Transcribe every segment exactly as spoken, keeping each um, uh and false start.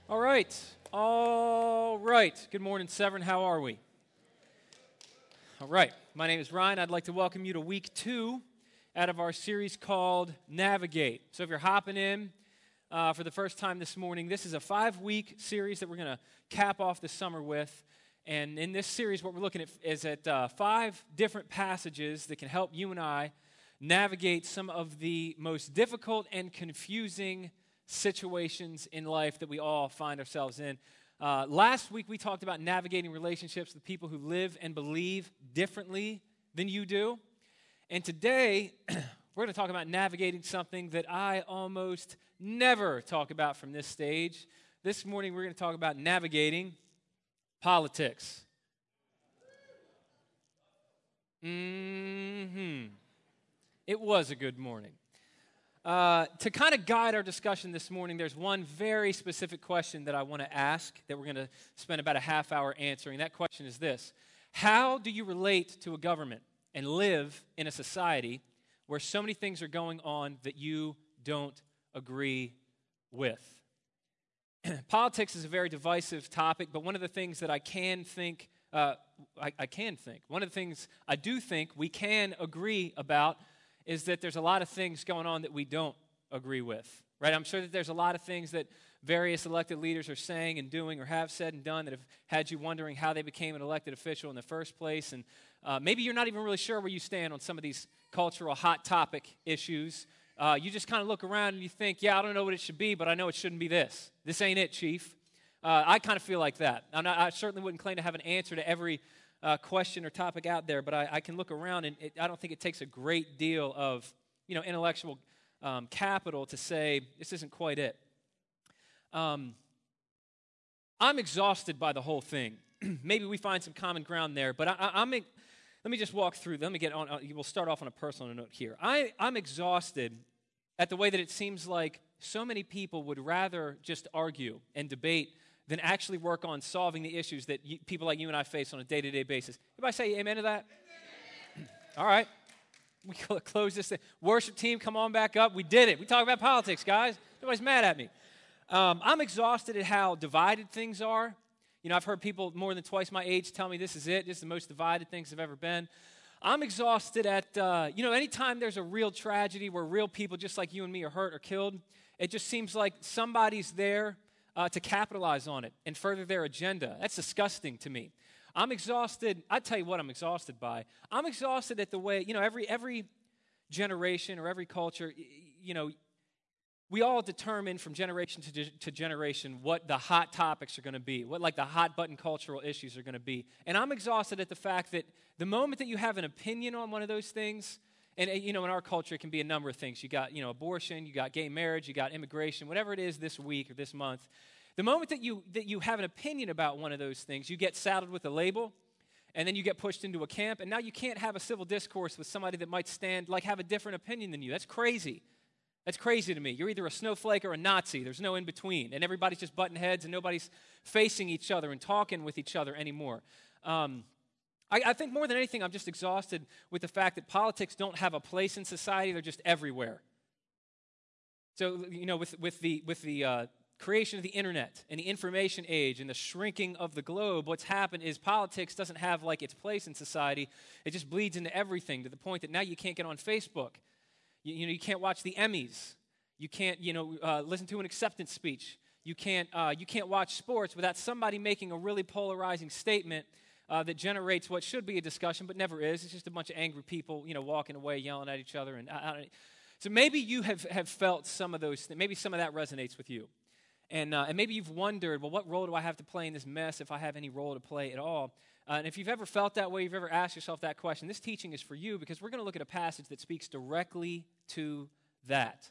All right. All right. Good morning, Severn. How are we? All right. My name is Ryan. I'd like to welcome you to week two out of our series called Navigate. So if you're hopping in uh, for the first time this morning, this is a five-week series that we're going to cap off the summer with. And in this series, what we're looking at is at uh, five different passages that can help you and I navigate some of the most difficult and confusing situations in life that we all find ourselves in. Uh, last week, we talked about navigating relationships with people who live and believe differently than you do. And today, we're going to talk about navigating something that I almost never talk about from this stage. This morning, we're going to talk about navigating politics. Mm-hmm. It was a good morning. Uh, to kind of guide our discussion this morning, there's one very specific question that I want to ask that we're going to spend about a half hour answering. That question is this: how do you relate to a government and live in a society where so many things are going on that you don't agree with? Politics is a very divisive topic, but one of the things that I can think, uh, I, I can think, one of the things I do think we can agree about is that there's a lot of things going on that we don't agree with, right? I'm sure that there's a lot of things that various elected leaders are saying and doing or have said and done that have had you wondering how they became an elected official in the first place. And uh, maybe you're not even really sure where you stand on some of these cultural hot topic issues. Uh, you just kind of look around and you think, yeah, I don't know what it should be, but I know it shouldn't be this. This ain't it, Chief. Uh, I kind of feel like that. I'm not, I certainly wouldn't claim to have an answer to every Uh, question or topic out there, but I, I can look around, and it, I don't think it takes a great deal of, you know, intellectual um, capital to say this isn't quite it. Um, I'm exhausted by the whole thing. Maybe we find some common ground there, but I, I, I'm. Let me just walk through. Let me get on. Uh, we'll start off on a personal note here. I, I'm exhausted at the way that it seems like so many people would rather just argue and debate than actually work on solving the issues that you, people like you and I face on a day-to-day basis. Everybody say amen to that? All right. We close this thing. Worship team, come on back up. We did it. We talk about politics, guys. Nobody's mad at me. Um, I'm exhausted at how divided things are. You know, I've heard people more than twice my age tell me this is it. This is the most divided things have ever been. I'm exhausted at, uh, you know, anytime there's a real tragedy where real people just like you and me are hurt or killed, it just seems like somebody's there Uh, to capitalize on it and further their agenda. That's disgusting to me. I'm exhausted. I tell you what I'm exhausted by. I'm exhausted at the way, you know, every every generation or every culture, you know, we all determine from generation to, ge- to generation what the hot topics are going to be, what like the hot button cultural issues are going to be. And I'm exhausted at the fact that the moment that you have an opinion on one of those things, and, you know, in our culture, it can be a number of things. You got, you know, abortion, you got gay marriage, you got immigration, whatever it is this week or this month. The moment that you that you have an opinion about one of those things, you get saddled with a label, and then you get pushed into a camp, and now you can't have a civil discourse with somebody that might stand, like, have a different opinion than you. That's crazy. That's crazy to me. You're either a snowflake or a Nazi. There's no in between, and everybody's just butting heads, and nobody's facing each other and talking with each other anymore. Um, I, I think more than anything, I'm just exhausted with the fact that politics don't have a place in society. They're just everywhere. So, you know, with, with the, with the uh, creation of the internet and the information age and the shrinking of the globe, what's happened is politics doesn't have, like, its place in society. It just bleeds into everything to the point that now you can't get on Facebook. You, you know, you can't watch the Emmys. You can't, you know, uh, listen to an acceptance speech. You can't, uh, you can't watch sports without somebody making a really polarizing statement Uh, that generates what should be a discussion, but never is. It's just a bunch of angry people, you know, walking away, yelling at each other. And I, I, so maybe you have, have felt some of those things. Maybe some of that resonates with you. And, uh, and maybe you've wondered, well, what role do I have to play in this mess if I have any role to play at all? Uh, and if you've ever felt that way, you've ever asked yourself that question, this teaching is for you, because we're going to look at a passage that speaks directly to that.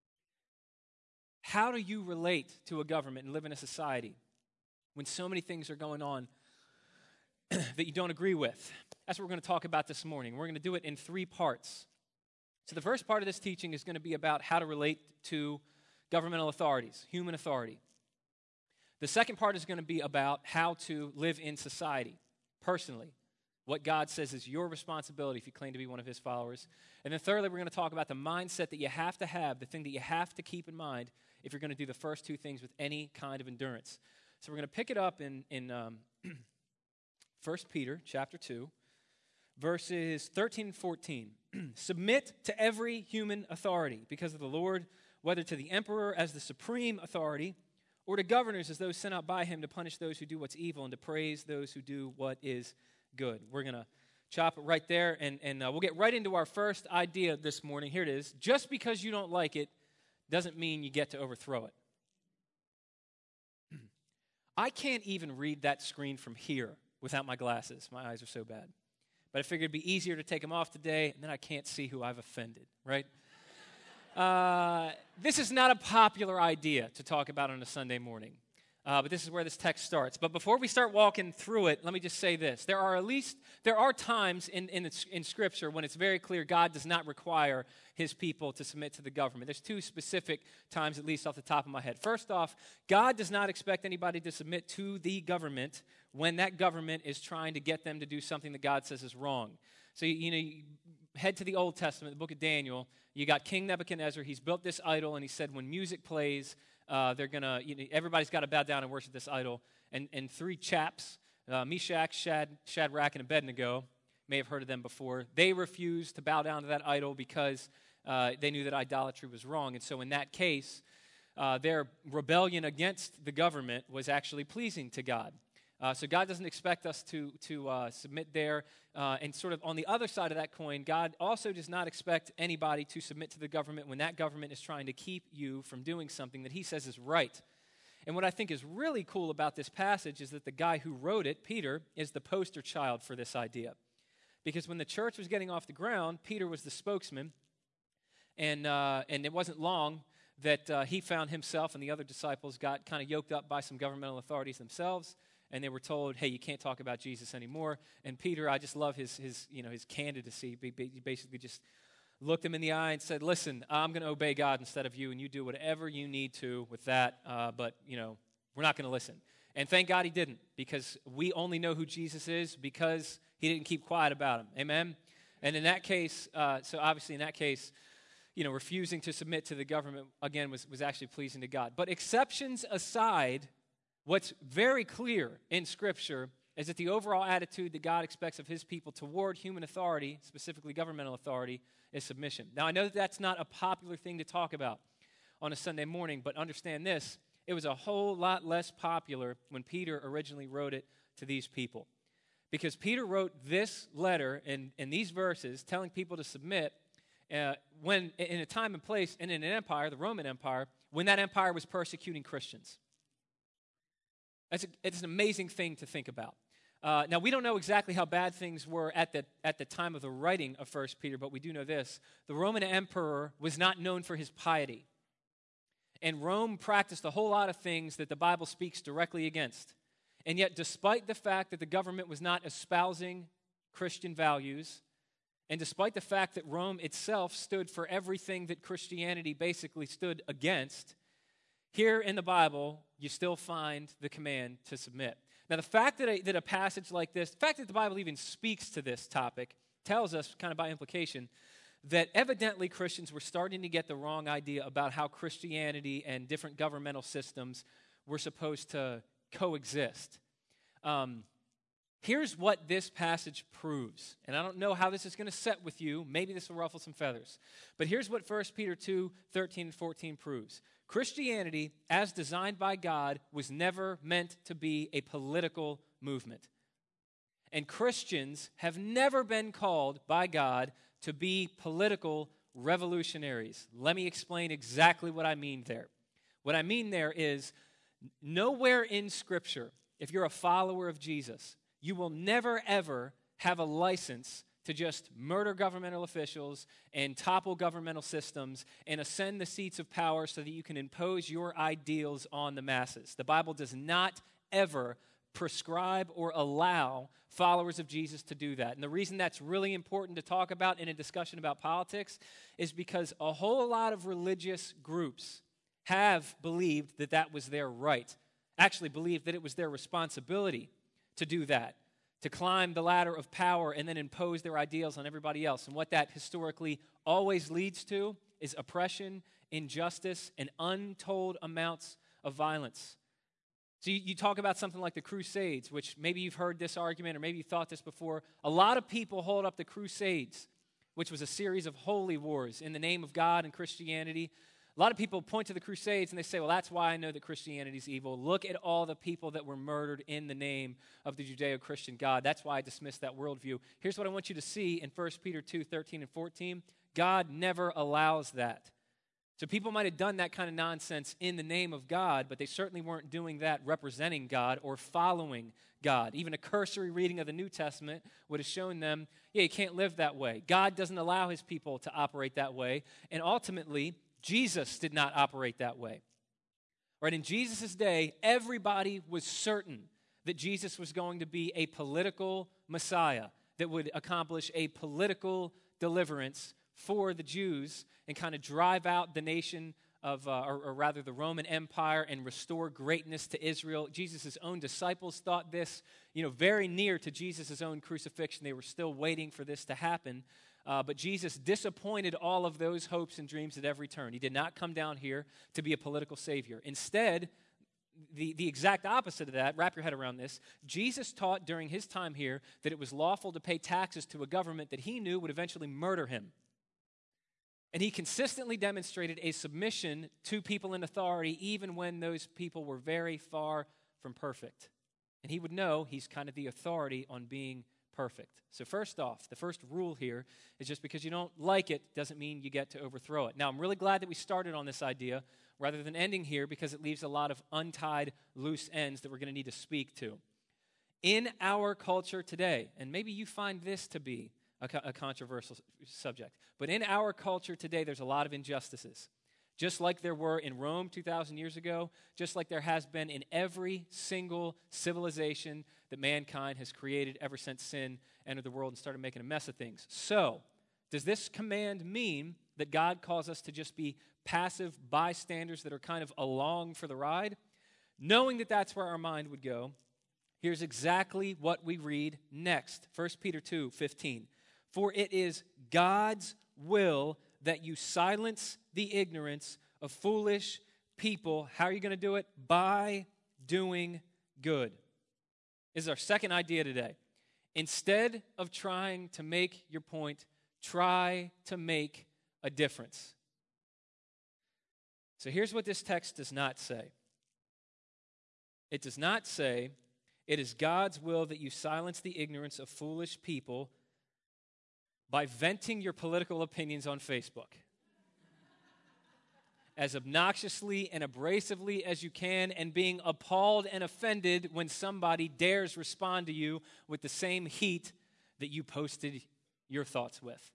How do you relate to a government and live in a society when so many things are going on that you don't agree with? That's what we're going to talk about this morning. We're going to do it in three parts. So the first part of this teaching is going to be about how to relate to governmental authorities, human authority. The second part is going to be about how to live in society, personally, what God says is your responsibility if you claim to be one of his followers. And then thirdly, we're going to talk about the mindset that you have to have, the thing that you have to keep in mind if you're going to do the first two things with any kind of endurance. So we're going to pick it up in, in um, First Peter chapter two, verses thirteen and fourteen. Submit to every human authority because of the Lord, whether to the emperor as the supreme authority, or to governors as those sent out by him to punish those who do what's evil and to praise those who do what is good. We're going to chop it right there, and, and uh, we'll get right into our first idea this morning. Here it is. Just because you don't like it doesn't mean you get to overthrow it. I can't even read that screen from here without my glasses. My eyes are so bad. But I figured it'd be easier to take them off today, and then I can't see who I've offended, right? uh, this is not a popular idea to talk about on a Sunday morning. Uh, but this is where this text starts. But before we start walking through it, let me just say this. There are at least, there are times in, in, in Scripture when it's very clear God does not require his people to submit to the government. There's two specific times, at least off the top of my head. First off, God does not expect anybody to submit to the government when that government is trying to get them to do something that God says is wrong. So, you, you know, you head to the Old Testament, the book of Daniel. You got King Nebuchadnezzar. He's built this idol, and he said when music plays, Uh, they're going to, you know, everybody's got to bow down and worship this idol. And, and three chaps, uh, Meshach, Shad, Shadrach, and Abednego, may have heard of them before, they refused to bow down to that idol because uh, they knew that idolatry was wrong. And so in that case, uh, their rebellion against the government was actually pleasing to God. Uh, so God doesn't expect us to, to uh, submit there. Uh, and sort of on the other side of that coin, God also does not expect anybody to submit to the government when that government is trying to keep you from doing something that he says is right. And what I think is really cool about this passage is that the guy who wrote it, Peter, is the poster child for this idea. Because when the church was getting off the ground, Peter was the spokesman. And, uh, and it wasn't long that uh, he found himself and the other disciples got kind of yoked up by some governmental authorities themselves. And they were told, hey, you can't talk about Jesus anymore. And Peter, I just love his, his, you know, his candidacy. He basically just looked him in the eye and said, listen, I'm going to obey God instead of you, and you do whatever you need to with that. Uh, but, you know, we're not going to listen. And thank God he didn't, because we only know who Jesus is because he didn't keep quiet about him. Amen? And in that case, uh, so obviously in that case, you know, refusing to submit to the government, again, was, was actually pleasing to God. But exceptions aside, what's very clear in Scripture is that the overall attitude that God expects of his people toward human authority, specifically governmental authority, is submission. Now, I know that that's not a popular thing to talk about on a Sunday morning, but understand this, it was a whole lot less popular when Peter originally wrote it to these people. Because Peter wrote this letter and, and these verses telling people to submit uh, when in a time and place and in an empire, the Roman Empire, when that empire was persecuting Christians. It's, a, it's an amazing thing to think about. Uh, now, we don't know exactly how bad things were at the, at the time of the writing of First Peter, but we do know this. The Roman emperor was not known for his piety. And Rome practiced a whole lot of things that the Bible speaks directly against. And yet, despite the fact that the government was not espousing Christian values, and despite the fact that Rome itself stood for everything that Christianity basically stood against, here in the Bible, you still find the command to submit. Now, the fact that a, that a passage like this, the fact that the Bible even speaks to this topic, tells us, kind of by implication, that evidently Christians were starting to get the wrong idea about how Christianity and different governmental systems were supposed to coexist. Um, here's what this passage proves. And I don't know how this is going to set with you. Maybe this will ruffle some feathers. But here's what First Peter two, thirteen and fourteen proves. Christianity, as designed by God, was never meant to be a political movement. And Christians have never been called by God to be political revolutionaries. Let me explain exactly what I mean there. What I mean there is nowhere in Scripture, if you're a follower of Jesus, you will never, ever have a license to just murder governmental officials and topple governmental systems and ascend the seats of power so that you can impose your ideals on the masses. The Bible does not ever prescribe or allow followers of Jesus to do that. And the reason that's really important to talk about in a discussion about politics is because a whole lot of religious groups have believed that that was their right, actually believed that it was their responsibility to do that, to climb the ladder of power and then impose their ideals on everybody else. And what that historically always leads to is oppression injustice, and untold amounts of violence. So you, you talk about something like the Crusades, which maybe you've heard this argument or maybe you thought this before. A lot of people hold up the Crusades, which was a series of holy wars in the name of God and Christianity. A lot of people point to the Crusades and they say, well, that's why I know that Christianity is evil. Look at all the people that were murdered in the name of the Judeo-Christian God. That's why I dismiss that worldview. Here's what I want you to see in First Peter two, thirteen and fourteen. God never allows that. So people might have done that kind of nonsense in the name of God, but they certainly weren't doing that representing God or following God. Even a cursory reading of the New Testament would have shown them, yeah, you can't live that way. God doesn't allow his people to operate that way. And ultimately, Jesus did not operate that way. Right? In Jesus' day, everybody was certain that Jesus was going to be a political Messiah that would accomplish a political deliverance for the Jews and kind of drive out the nation of, uh, or, or rather the Roman Empire and restore greatness to Israel. Jesus' own disciples thought this, you know, very near to Jesus' own crucifixion. They were still waiting for this to happen. Uh, but Jesus disappointed all of those hopes and dreams at every turn. He did not come down here to be a political savior. Instead, the, the exact opposite of that, wrap your head around this, Jesus taught during his time here that it was lawful to pay taxes to a government that he knew would eventually murder him. And he consistently demonstrated a submission to people in authority even when those people were very far from perfect. And he would know he's kind of the authority on being perfect. So first off, the first rule here is just because you don't like it doesn't mean you get to overthrow it. Now, I'm really glad that we started on this idea rather than ending here because it leaves a lot of untied loose ends that we're going to need to speak to. In our culture today, and maybe you find this to be a, co- a controversial subject, but in our culture today, there's a lot of injustices. Just like there were in Rome two thousand years ago, just like there has been in every single civilization that mankind has created ever since sin entered the world and started making a mess of things. So, does this command mean that God calls us to just be passive bystanders that are kind of along for the ride? Knowing that that's where our mind would go, here's exactly what we read next. First Peter two fifteen. For it is God's will that you silence the ignorance of foolish people. How are you going to do it? By doing good. This is our second idea today. Instead of trying to make your point, try to make a difference. So here's what this text does not say. It does not say, it is God's will that you silence the ignorance of foolish people by venting your political opinions on Facebook. As obnoxiously and abrasively as you can, and being appalled and offended when somebody dares respond to you with the same heat that you posted your thoughts with.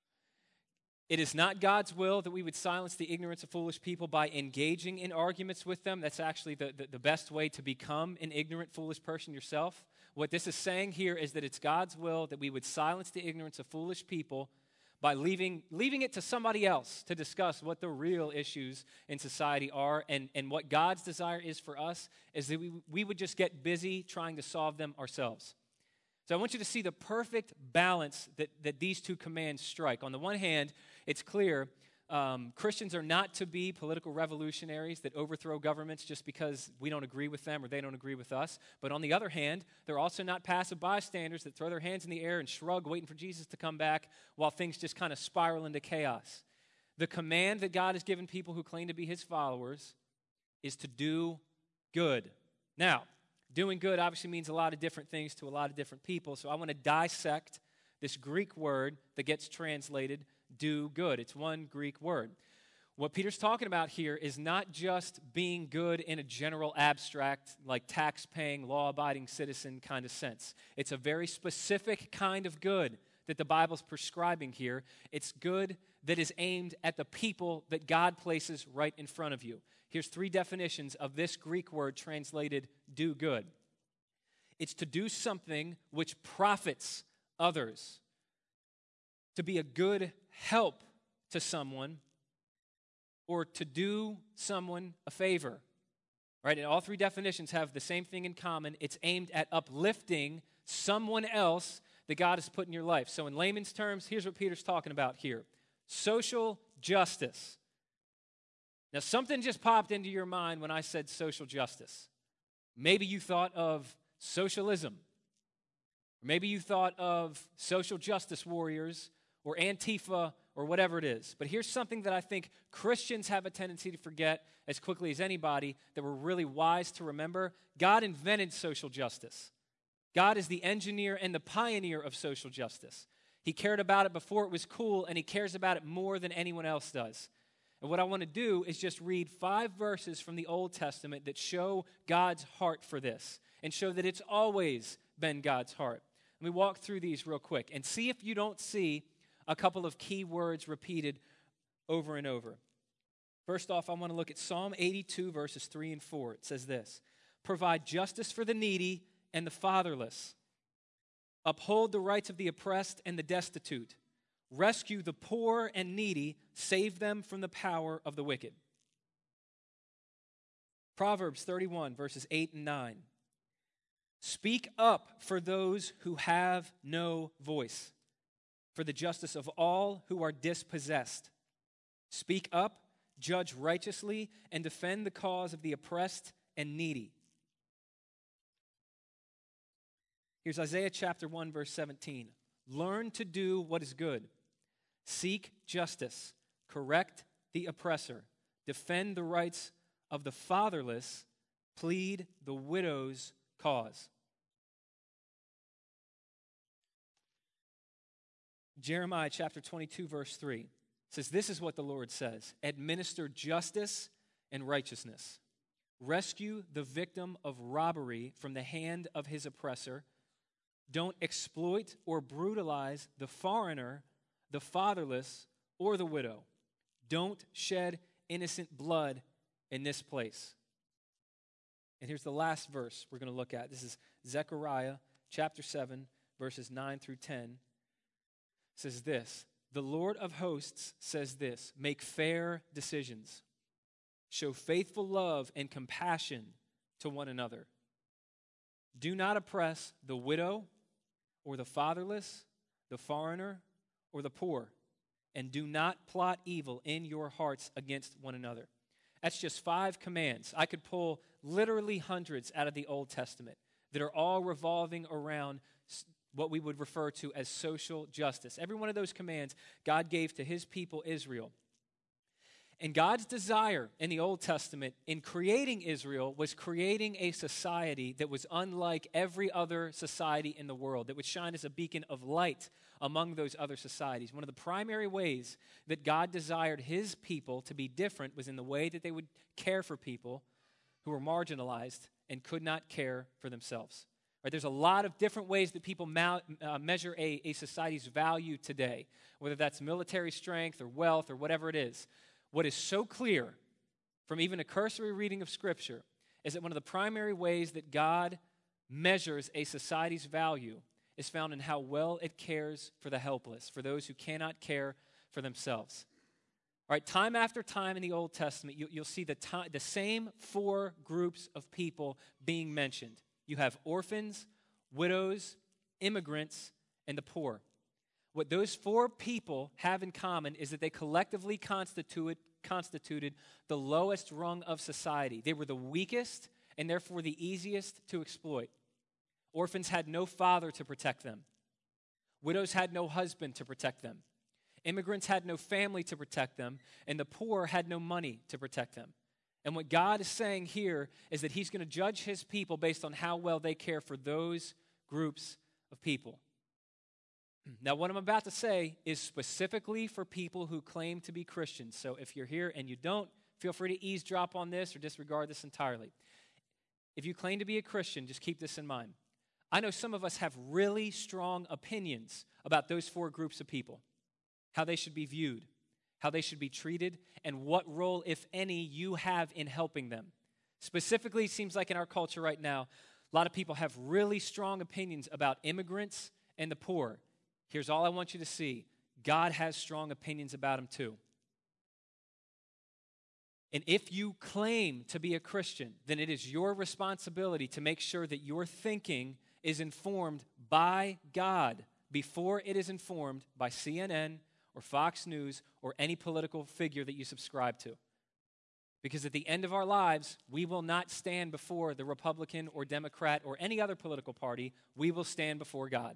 It is not God's will that we would silence the ignorance of foolish people by engaging in arguments with them. That's actually the, the, the best way to become an ignorant, foolish person yourself. What this is saying here is that it's God's will that we would silence the ignorance of foolish people by leaving, leaving it to somebody else to discuss what the real issues in society are. And, and what God's desire is for us is that we, we would just get busy trying to solve them ourselves. So I want you to see the perfect balance that, that these two commands strike. On the one hand, it's clear um, Christians are not to be political revolutionaries that overthrow governments just because we don't agree with them or they don't agree with us. But on the other hand, they're also not passive bystanders that throw their hands in the air and shrug, waiting for Jesus to come back while things just kind of spiral into chaos. The command that God has given people who claim to be his followers is to do good. Now, doing good obviously means a lot of different things to a lot of different people, so I want to dissect this Greek word that gets translated do good. It's one Greek word. What Peter's talking about here is not just being good in a general abstract, like tax-paying, law-abiding citizen kind of sense. It's a very specific kind of good that the Bible's prescribing here. It's good that is aimed at the people that God places right in front of you. Here's three definitions of this Greek word translated do good. It's to do something which profits others, to be a good help to someone, or to do someone a favor. Right? And all three definitions have the same thing in common. It's aimed at uplifting someone else that God has put in your life. So in layman's terms, here's what Peter's talking about here. Social justice. Now, something just popped into your mind when I said social justice. Maybe you thought of socialism. Or maybe you thought of social justice warriors or Antifa or whatever it is. But here's something that I think Christians have a tendency to forget as quickly as anybody that we're really wise to remember. God invented social justice. God is the engineer and the pioneer of social justice. He cared about it before it was cool, and he cares about it more than anyone else does. And what I want to do is just read five verses from the Old Testament that show God's heart for this and show that it's always been God's heart. Let me walk through these real quick and see if you don't see a couple of key words repeated over and over. First off, I want to look at Psalm eighty-two, verses three and four. It says this: "Provide justice for the needy and the fatherless. Uphold the rights of the oppressed and the destitute. Rescue the poor and needy. Save them from the power of the wicked." Proverbs thirty-one, verses eight and nine. "Speak up for those who have no voice, for the justice of all who are dispossessed. Speak up, judge righteously, and defend the cause of the oppressed and needy." Here's Isaiah chapter one, verse seventeen. "Learn to do what is good. Seek justice. Correct the oppressor. Defend the rights of the fatherless. Plead the widow's cause." Jeremiah chapter twenty-two, verse three says, "This is what the Lord says: administer justice and righteousness. Rescue the victim of robbery from the hand of his oppressor. Don't exploit or brutalize the foreigner, the fatherless, or the widow. Don't shed innocent blood in this place." And here's the last verse we're going to look at. This is Zechariah chapter seven, verses nine through ten. It says this: "The Lord of hosts says this: make fair decisions. Show faithful love and compassion to one another. Do not oppress the widow or the fatherless, the foreigner, or the poor, and do not plot evil in your hearts against one another." That's just five commands. I could pull literally hundreds out of the Old Testament that are all revolving around what we would refer to as social justice. Every one of those commands God gave to his people Israel. And God's desire in the Old Testament in creating Israel was creating a society that was unlike every other society in the world, that would shine as a beacon of light among those other societies. One of the primary ways that God desired his people to be different was in the way that they would care for people who were marginalized and could not care for themselves. Right, there's a lot of different ways that people ma- uh, measure a, a society's value today, whether that's military strength or wealth or whatever it is. What is so clear from even a cursory reading of Scripture is that one of the primary ways that God measures a society's value is found in how well it cares for the helpless, for those who cannot care for themselves. All right, time after time in the Old Testament, you, you'll see the, time, the same four groups of people being mentioned. You have orphans, widows, immigrants, and the poor. What those four people have in common is that they collectively constituted, constituted the lowest rung of society. They were the weakest and therefore the easiest to exploit. Orphans had no father to protect them. Widows had no husband to protect them. Immigrants had no family to protect them, and the poor had no money to protect them. And what God is saying here is that he's going to judge his people based on how well they care for those groups of people. Now, what I'm about to say is specifically for people who claim to be Christians. So if you're here and you don't, feel free to eavesdrop on this or disregard this entirely. If you claim to be a Christian, just keep this in mind. I know some of us have really strong opinions about those four groups of people, how they should be viewed, how they should be treated, and what role, if any, you have in helping them. Specifically, it seems like in our culture right now, a lot of people have really strong opinions about immigrants and the poor. Here's all I want you to see. God has strong opinions about them too. And if you claim to be a Christian, then it is your responsibility to make sure that your thinking is informed by God before it is informed by C N N or Fox News or any political figure that you subscribe to. Because at the end of our lives, we will not stand before the Republican or Democrat or any other political party. We will stand before God.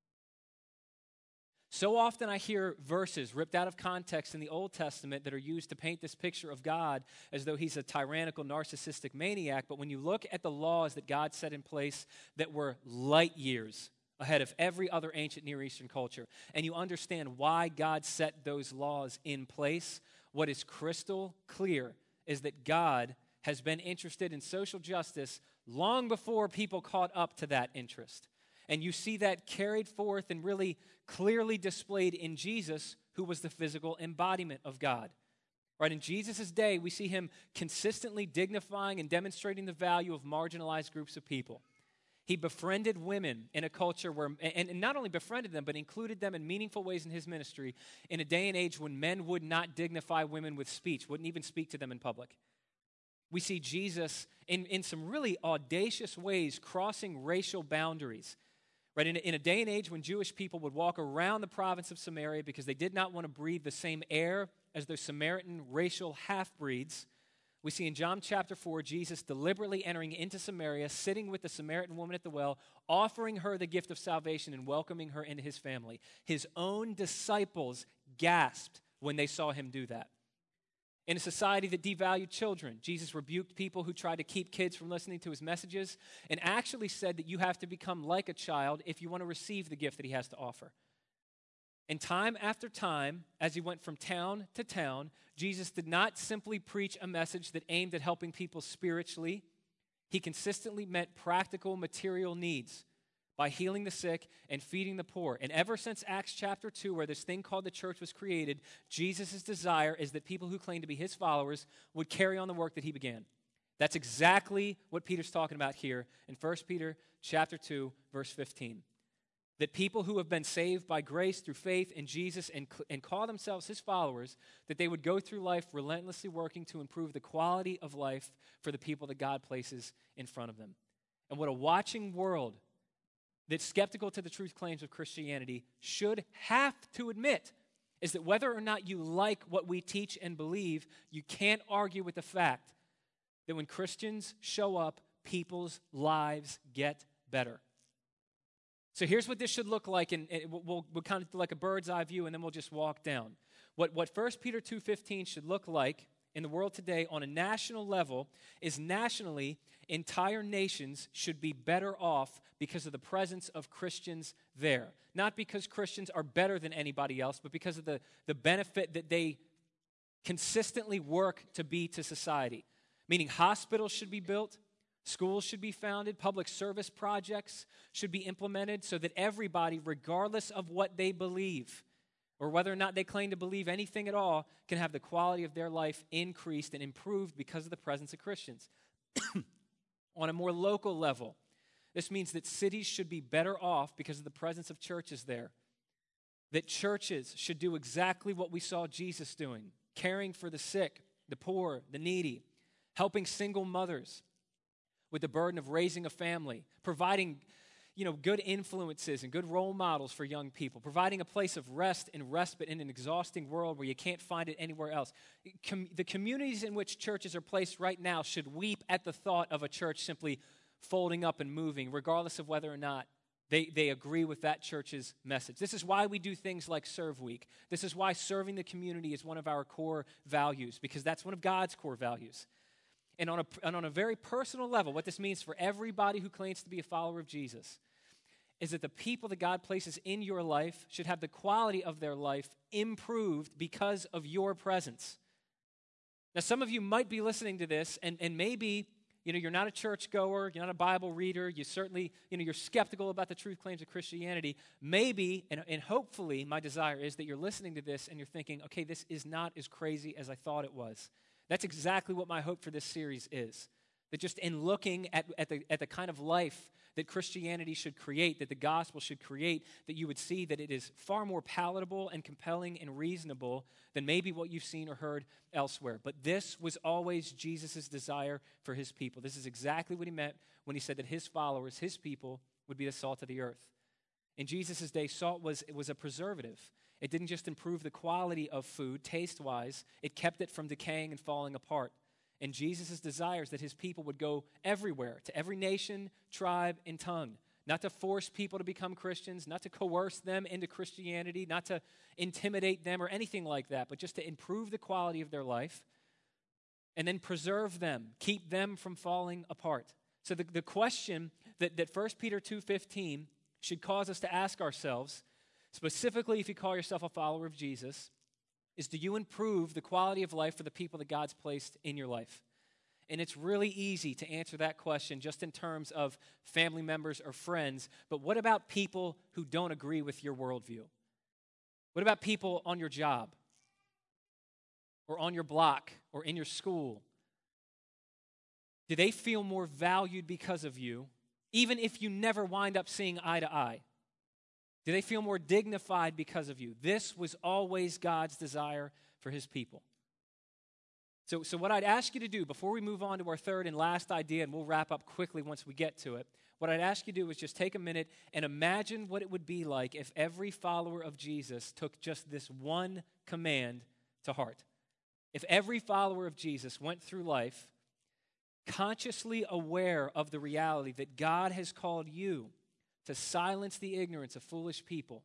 So often I hear verses ripped out of context in the Old Testament that are used to paint this picture of God as though he's a tyrannical, narcissistic maniac. But when you look at the laws that God set in place that were light years ahead of every other ancient Near Eastern culture, and you understand why God set those laws in place, what is crystal clear is that God has been interested in social justice long before people caught up to that interest. And you see that carried forth and really clearly displayed in Jesus, who was the physical embodiment of God. Right, in Jesus' day, we see him consistently dignifying and demonstrating the value of marginalized groups of people. He befriended women in a culture where, and not only befriended them, but included them in meaningful ways in his ministry in a day and age when men would not dignify women with speech, wouldn't even speak to them in public. We see Jesus in, in some really audacious ways crossing racial boundaries. Right, in a, in a day and age when Jewish people would walk around the province of Samaria because they did not want to breathe the same air as their Samaritan racial half-breeds, we see in John chapter four, Jesus deliberately entering into Samaria, sitting with the Samaritan woman at the well, offering her the gift of salvation and welcoming her into his family. His own disciples gasped when they saw him do that. In a society that devalued children, Jesus rebuked people who tried to keep kids from listening to his messages and actually said that you have to become like a child if you want to receive the gift that he has to offer. And time after time, as he went from town to town, Jesus did not simply preach a message that aimed at helping people spiritually. He consistently met practical material needs by healing the sick and feeding the poor. And ever since Acts chapter two, where this thing called the church was created, Jesus' desire is that people who claim to be his followers would carry on the work that he began. That's exactly what Peter's talking about here in First Peter chapter two, verse fifteen. That people who have been saved by grace through faith in Jesus and, and call themselves his followers, that they would go through life relentlessly working to improve the quality of life for the people that God places in front of them. And what a watching world that's skeptical to the truth claims of Christianity should have to admit is that whether or not you like what we teach and believe, you can't argue with the fact that when Christians show up, people's lives get better. So here's what this should look like, and we'll, we'll kind of do like a bird's eye view, and then we'll just walk down. What, what First Peter two fifteen should look like in the world today on a national level is nationally, entire nations should be better off because of the presence of Christians there. Not because Christians are better than anybody else, but because of the, the benefit that they consistently work to be to society. Meaning hospitals should be built, schools should be founded, public service projects should be implemented so that everybody, regardless of what they believe, or whether or not they claim to believe anything at all, can have the quality of their life increased and improved because of the presence of Christians. On a more local level, this means that cities should be better off because of the presence of churches there. That churches should do exactly what we saw Jesus doing, caring for the sick, the poor, the needy, helping single mothers with the burden of raising a family, providing, you know, good influences and good role models for young people, providing a place of rest and respite in an exhausting world where you can't find it anywhere else. Com- the communities in which churches are placed right now should weep at the thought of a church simply folding up and moving, regardless of whether or not they, they agree with that church's message. This is why we do things like Serve Week. This is why serving the community is one of our core values, because that's one of God's core values. And on a, and on a very personal level, what this means for everybody who claims to be a follower of Jesus is that the people that God places in your life should have the quality of their life improved because of your presence. Now, some of you might be listening to this, and, and maybe, you know, you're not a churchgoer, you're not a Bible reader, you certainly, you know, you're skeptical about the truth claims of Christianity. Maybe, and, and hopefully, my desire is that you're listening to this and you're thinking, okay, this is not as crazy as I thought it was. That's exactly what my hope for this series is. That just in looking at, at, the, at the kind of life that Christianity should create, that the gospel should create, that you would see that it is far more palatable and compelling and reasonable than maybe what you've seen or heard elsewhere. But this was always Jesus' desire for his people. This is exactly what he meant when he said that his followers, his people, would be the salt of the earth. In Jesus' day, salt was, it was a preservative. It didn't just improve the quality of food, taste-wise. It kept it from decaying and falling apart. And Jesus' desire is that his people would go everywhere, to every nation, tribe, and tongue. Not to force people to become Christians, not to coerce them into Christianity, not to intimidate them or anything like that, but just to improve the quality of their life and then preserve them, keep them from falling apart. So the, the question that, that First Peter two fifteen should cause us to ask ourselves, specifically if you call yourself a follower of Jesus, is do you improve the quality of life for the people that God's placed in your life? And it's really easy to answer that question just in terms of family members or friends, but what about people who don't agree with your worldview? What about people on your job or on your block or in your school? Do they feel more valued because of you, even if you never wind up seeing eye to eye? Do they feel more dignified because of you? This was always God's desire for his people. So, so what I'd ask you to do before we move on to our third and last idea, and we'll wrap up quickly once we get to it, what I'd ask you to do is just take a minute and imagine what it would be like if every follower of Jesus took just this one command to heart. If every follower of Jesus went through life consciously aware of the reality that God has called you to silence the ignorance of foolish people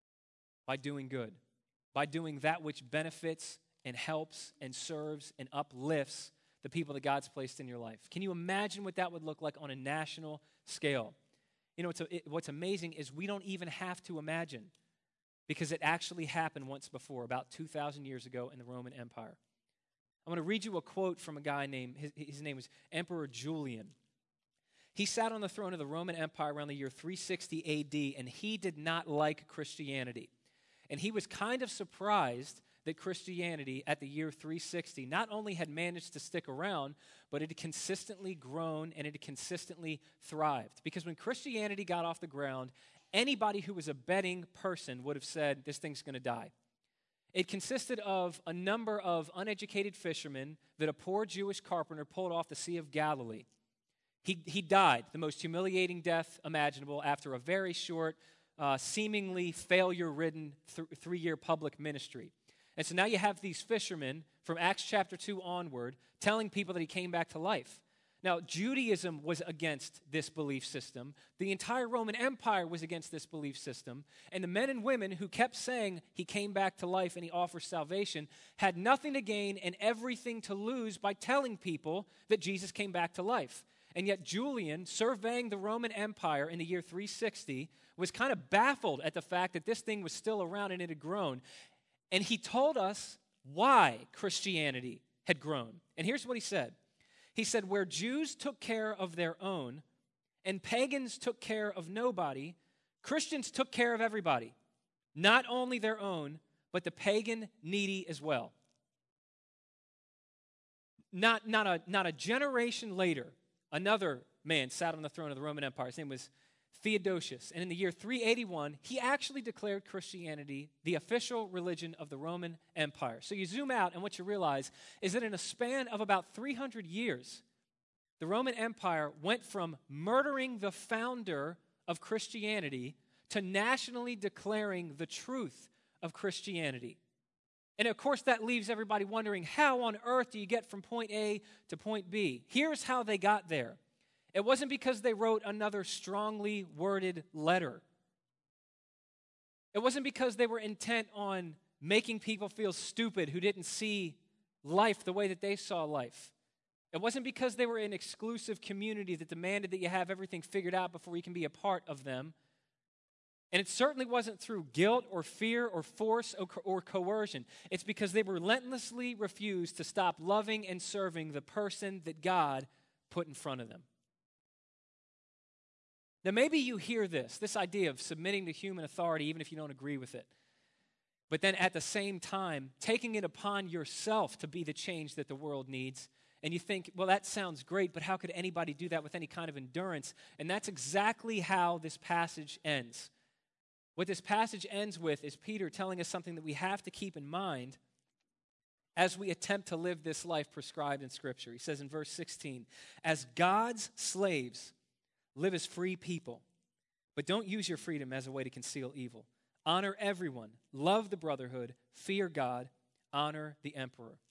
by doing good, by doing that which benefits and helps and serves and uplifts the people that God's placed in your life. Can you imagine what that would look like on a national scale? You know, it's a, it, what's amazing is we don't even have to imagine because it actually happened once before, about two thousand years ago in the Roman Empire. I'm going to read you a quote from a guy named, his, his name was Emperor Julian. He sat on the throne of the Roman Empire around the year three sixty A D, and he did not like Christianity. And he was kind of surprised that Christianity at the year three sixty not only had managed to stick around, but it had consistently grown and it had consistently thrived. Because when Christianity got off the ground, anybody who was a betting person would have said, this thing's going to die. It consisted of a number of uneducated fishermen that a poor Jewish carpenter pulled off the Sea of Galilee. He, he died, the most humiliating death imaginable, after a very short, uh, seemingly failure-ridden th- three-year public ministry. And so now you have these fishermen from Acts chapter two onward telling people that he came back to life. Now, Judaism was against this belief system. The entire Roman Empire was against this belief system. And the men and women who kept saying he came back to life and he offers salvation had nothing to gain and everything to lose by telling people that Jesus came back to life. And yet Julian, surveying the Roman Empire in the year three sixty, was kind of baffled at the fact that this thing was still around and it had grown. And he told us why Christianity had grown. And here's what he said. He said, where Jews took care of their own and pagans took care of nobody, Christians took care of everybody. Not only their own, but the pagan needy as well. Not, not, a, not a generation later, another man sat on the throne of the Roman Empire. His name was Theodosius. And in the year three eighty-one, he actually declared Christianity the official religion of the Roman Empire. So you zoom out, and what you realize is that in a span of about three hundred years, the Roman Empire went from murdering the founder of Christianity to nationally declaring the truth of Christianity. And of course, that leaves everybody wondering, how on earth do you get from point A to point B? Here's how they got there. It wasn't because they wrote another strongly worded letter. It wasn't because they were intent on making people feel stupid who didn't see life the way that they saw life. It wasn't because they were an exclusive community that demanded that you have everything figured out before you can be a part of them. And it certainly wasn't through guilt or fear or force or, co- or coercion. It's because they relentlessly refused to stop loving and serving the person that God put in front of them. Now, maybe you hear this, this idea of submitting to human authority, even if you don't agree with it. But then at the same time, taking it upon yourself to be the change that the world needs. And you think, well, that sounds great, but how could anybody do that with any kind of endurance? And that's exactly how this passage ends. What this passage ends with is Peter telling us something that we have to keep in mind as we attempt to live this life prescribed in Scripture. He says in verse sixteen, as God's slaves, live as free people, but don't use your freedom as a way to conceal evil. Honor everyone, love the brotherhood, fear God, honor the emperor.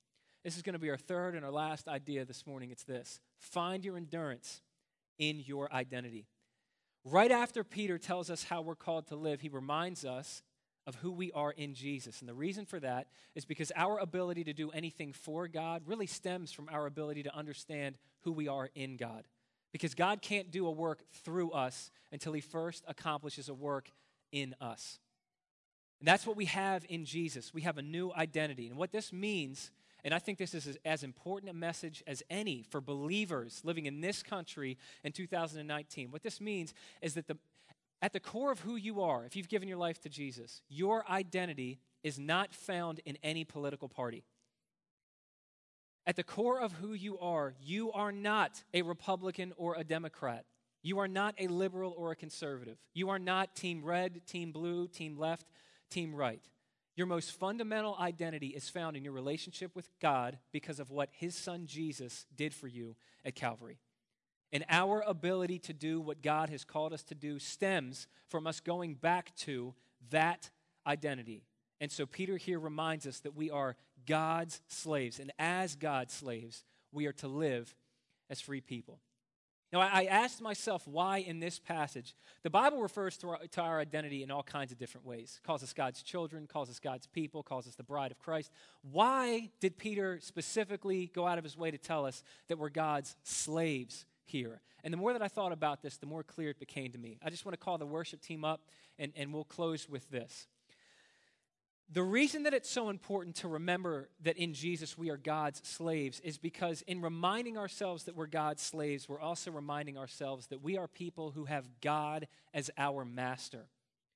This is going to be our third and our last idea this morning. It's this: find your endurance in your identity. Right after Peter tells us how we're called to live, he reminds us of who we are in Jesus. And the reason for that is because our ability to do anything for God really stems from our ability to understand who we are in God. Because God can't do a work through us until he first accomplishes a work in us. And that's what we have in Jesus. We have a new identity. And what this means, and I think this is as important a message as any for believers living in this country in two thousand nineteen. What this means is that the, at the core of who you are, if you've given your life to Jesus, your identity is not found in any political party. At the core of who you are, you are not a Republican or a Democrat. You are not a liberal or a conservative. You are not team red, team blue, team left, team right. Your most fundamental identity is found in your relationship with God because of what his son Jesus did for you at Calvary. And our ability to do what God has called us to do stems from us going back to that identity. And so Peter here reminds us that we are God's slaves. And as God's slaves, we are to live as free people. Now, I asked myself why in this passage. The Bible refers to our, to our identity in all kinds of different ways. It calls us God's children, calls us God's people, calls us the bride of Christ. Why did Peter specifically go out of his way to tell us that we're God's slaves here? And the more that I thought about this, the more clear it became to me. I just want to call the worship team up, and, and we'll close with this. The reason that it's so important to remember that in Jesus we are God's slaves is because in reminding ourselves that we're God's slaves, we're also reminding ourselves that we are people who have God as our master.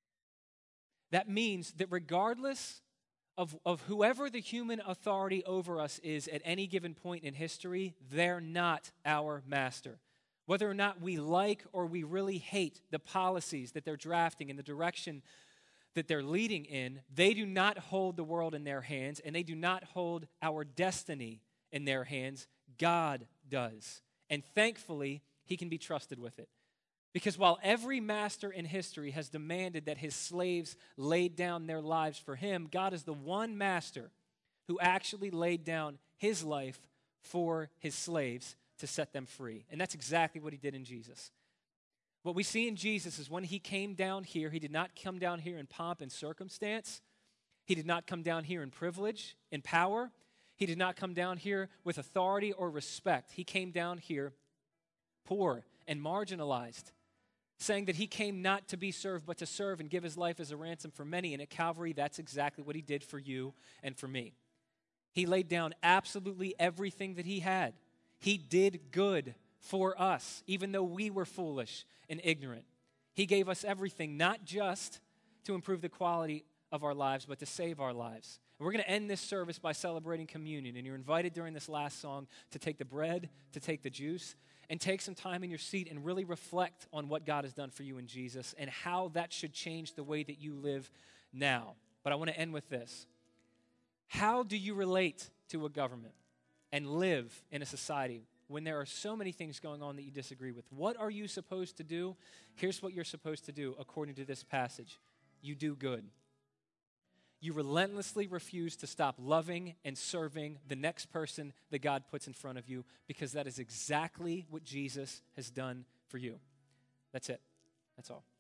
That means that regardless of, of whoever the human authority over us is at any given point in history, they're not our master. Whether or not we like or we really hate the policies that they're drafting and the direction that they're leading in, they do not hold the world in their hands, and they do not hold our destiny in their hands. God does. And thankfully, he can be trusted with it. Because while every master in history has demanded that his slaves laid down their lives for him, God is the one master who actually laid down his life for his slaves to set them free. And that's exactly what he did in Jesus. What we see in Jesus is when he came down here, he did not come down here in pomp and circumstance. He did not come down here in privilege, in power. He did not come down here with authority or respect. He came down here poor and marginalized, saying that he came not to be served, but to serve and give his life as a ransom for many. And at Calvary, that's exactly what he did for you and for me. He laid down absolutely everything that he had. He did good for us, even though we were foolish and ignorant. He gave us everything, not just to improve the quality of our lives, but to save our lives. And we're going to end this service by celebrating communion, and you're invited during this last song to take the bread, to take the juice, and take some time in your seat and really reflect on what God has done for you in Jesus and how that should change the way that you live now. But I want to end with this. How do you relate to a government and live in a society when there are so many things going on that you disagree with? What are you supposed to do? Here's what you're supposed to do according to this passage. You do good. You relentlessly refuse to stop loving and serving the next person that God puts in front of you, because that is exactly what Jesus has done for you. That's it. That's all.